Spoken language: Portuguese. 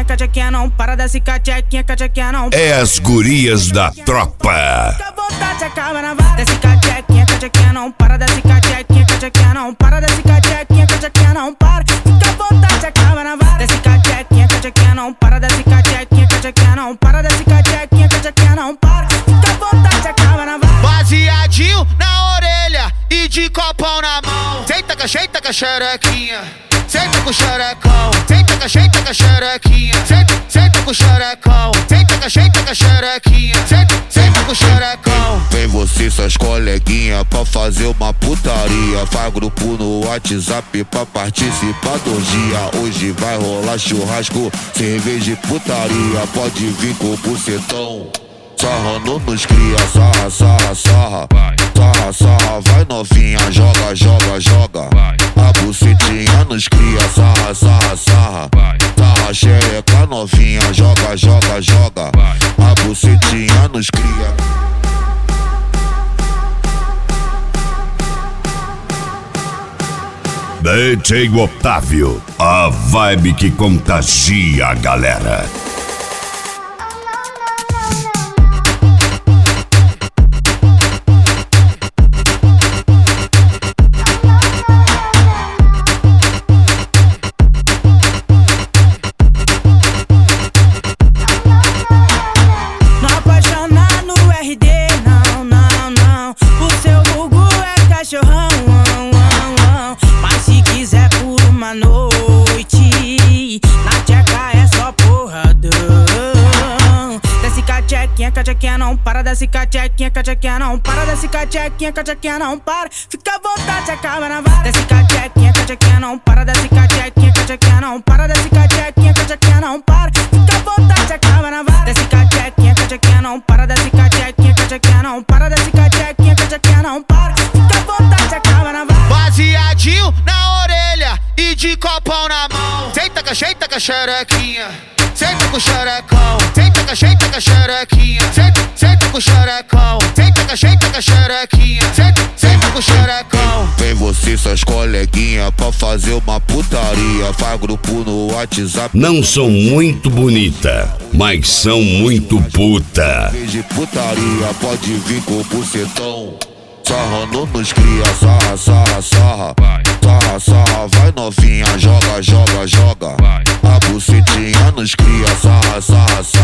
cachequinha não para, desce cachequinha, cachequinha não para. É as gurias da tropa. Fica à vontade, acaba na vara. Desce cachequinha não para, desce cachequinha não para, desce cachequinha não para. Fica à vontade, acaba na vara. Desce cachequinha não para, desce cachequinha não para, desce cachequinha não para. Fica à vontade, acaba na vara. Baseadinho na orelha e de copão na mão. Senta com a xerequinha, senta com o xerecão. Senta com a xerequinha, senta com o xerecão. Senta com a xerequinha, senta com o xerecão. Vem você e suas coleguinhas pra fazer uma putaria. Faz grupo no WhatsApp pra participar do dia. Hoje vai rolar churrasco, cerveja e putaria. Pode vir com o bucetão, sarrando nos cria. Sarra, sarra, sarra, sarra, sarra. Vai novinha, joga, joga, joga. A bucetinha nos cria. Sarra, sarra, sarra, sarra, xereca novinha. Joga, joga, joga. A bucetinha nos cria. DJ Otávio, a vibe que contagia a galera. Não apaixonar no RD, não, não, não. O seu Gugu é cachorrão, mas se quiser por uma noite, na tcheca é só porradão. Desce cachequinha não para, desce cachequinha não para, desce cachequinha não para. Fica à vontade, acaba na vara. Desce cachequinha não para, desce cachequinha não para, desce cachequinha não para. Fica à vontade, acaba na vara. Desce cachequinha não para, desce cachequinha não para, desce cachequinha não para. Fica à vontade, acaba na vara. Baseadinho na orelha e de copão na mão. Senta com a xerequinha, senta com o xerecão. Senta com a xerequinha, senta com o xerecão. Senta com a xerequinha, senta com o xerecão. Vem você e suas coleguinhas pra fazer uma putaria. Faz grupo no WhatsApp. Não são muito bonita, mas são muito puta. De putaria, pode vir com o bucetão, sarrando nos cria. Sarra, sarra, sarra, sarra, sarra. Vai novinha, joga, joga, joga. A bucetinha nos cria. Sarra, sarra, sarra.